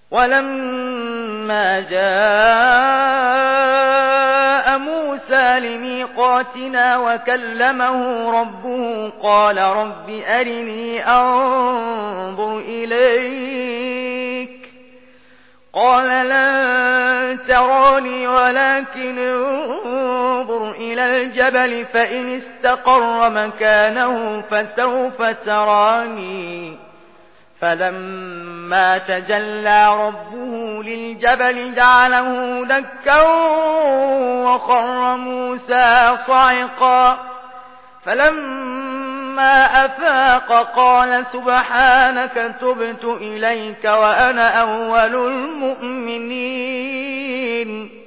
ولما جاء موسى لميقاتنا وكلمه ربه قال رب أرني أنظر إليك قال لن تراني ولكن انظر إلى الجبل فإن استقر مكانه فسوف تراني فلما تجلى ربه للجبل جعله دكا وخر موسى صعقا فلما أفاق قال سبحانك تبت إليك وأنا أول المؤمنين